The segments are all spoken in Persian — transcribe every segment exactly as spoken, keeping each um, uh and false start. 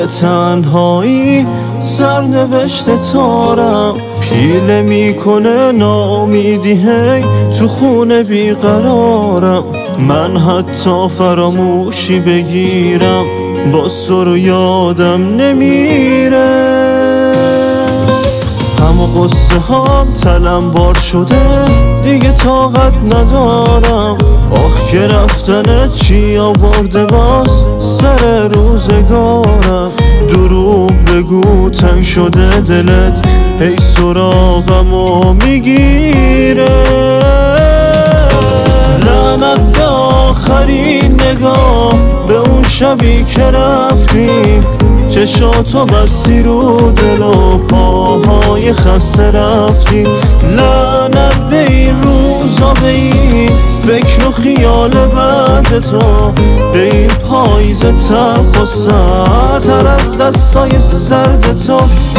تنهایی سرنوشت تارم، پیله میکنه ناامیدی هی تو خونه بیقرارم. من حتی فراموشی بگیرم باز تو رو یادم نمیره. همه قصه هم تلمبار شده دیگه طاقت ندارم. آخ که رفتن چی آورده باز سر روزگارم. دروغ بگو تنگ شده دلت هی سراغمو میگیره. لعنت به آخرین نگاه به اون شبی که رفتی، چشاتو بستی رو دل و پاهای خسته رفتی. لعنت به این روزا، به این فکر و خیال بعد تو، به این پاییز تلخ و سردتر از دستای سرد تو.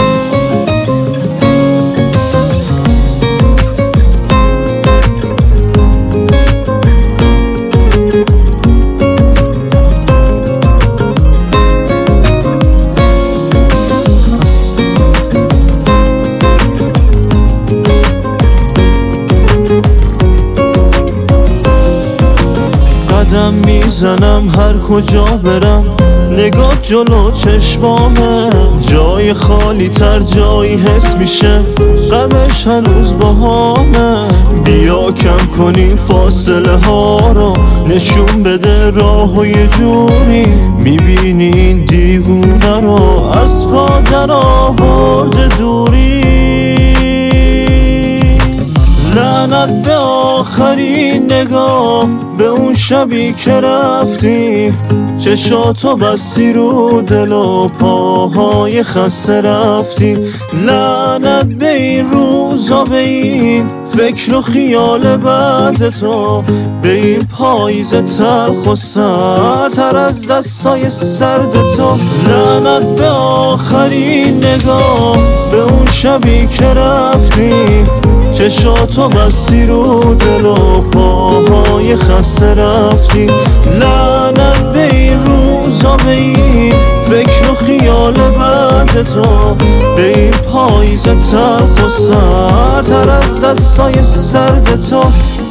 قدم میزنم هر کجا برم، نگاه جلو چشمامه. جای خالی تر جایی حس میشه، غمش هنوز باهامه. بیا کم کنیم فاصله ها رو، نشون بده راه و یه جوری. میبینی این دیوونه رو از پا در آورده دوری. لعنت به آخرین نگاه به اون شبی که رفتی، چشاتو بستی رو دل و پاهای خسته رفتی. لعنت به این روزا، به این فکر و خیال بعد تو، به این پاییز تلخ و سردتر از دستای سرد تو. لعنت به آخرین نگاه به اون شبی که رفتی، چشاتو بستی رو دل و پاهای خسته رفتی. لعنت به این روزا، به این فکر و خیال بعد تو، به این پاییز تلخ و سردتر از دستای سرد تو.